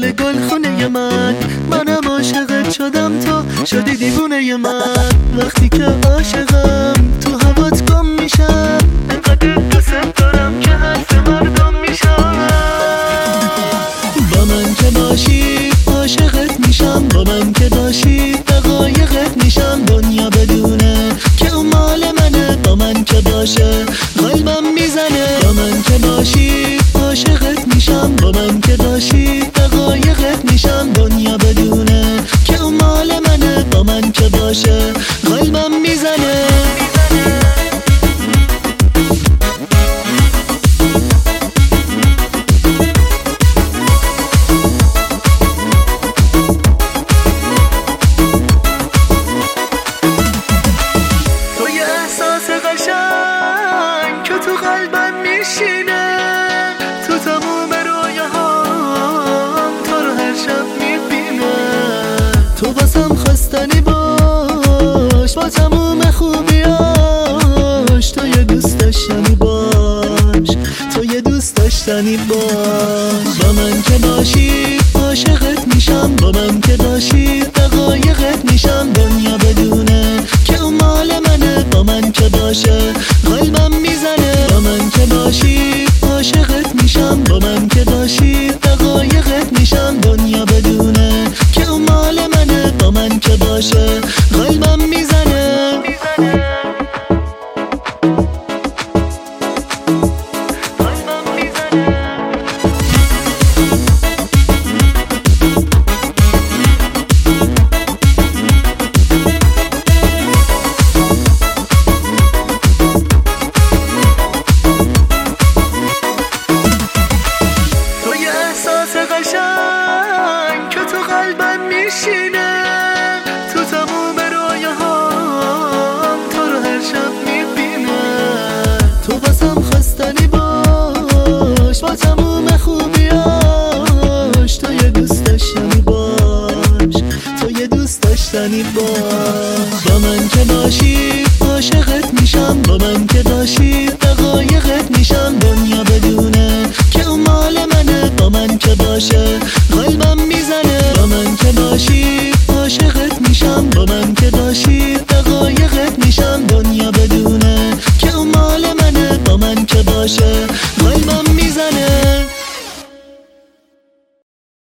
گلخونه من، منم عاشقت شدم تو شدی دیوونه من. وقتی که عاشقم تو هوات گم میشم، انقدر دوست دارم که حرف مردم میشم. با من که باشی عاشقت میشم، با من که باشی دقایقت میشم. دنیا بدونه که اون مال منه، با من که باشه قلبم میزنه. با من که باشی عاشقت میشم، با من که باشی دقایقت میشم. دنیا بدونه که اون مال منه، با من که باشه قلبم میزنه. که تو قلبم میشینه، تو تموم رویاهام تو رو هر شب میبینه. تو واسم خستنی باش با تموم خوبیاش، تو یه دوست داشتنی باش، تو یه دوست داشتنی باش. با من که باشی عاشقت میشم، با من که باشی دقایقت میشم. دنیا بدونه که اون مال منه، با من که باشه قلبم میزنه. با من که باشی عاشقت میشم، با من که باشی دقایقت میشم. دنیا بدونه که اون مال منه، با من که باشه قلبم میزنه. که تو قلبم میشینه، تو تموم رویاهام تو رو هر شب میبینه. تو واسم خستنی باش با تموم خوبیاش، تو یه دوست داشتنی باش، تو یه دوست داشتنی باش.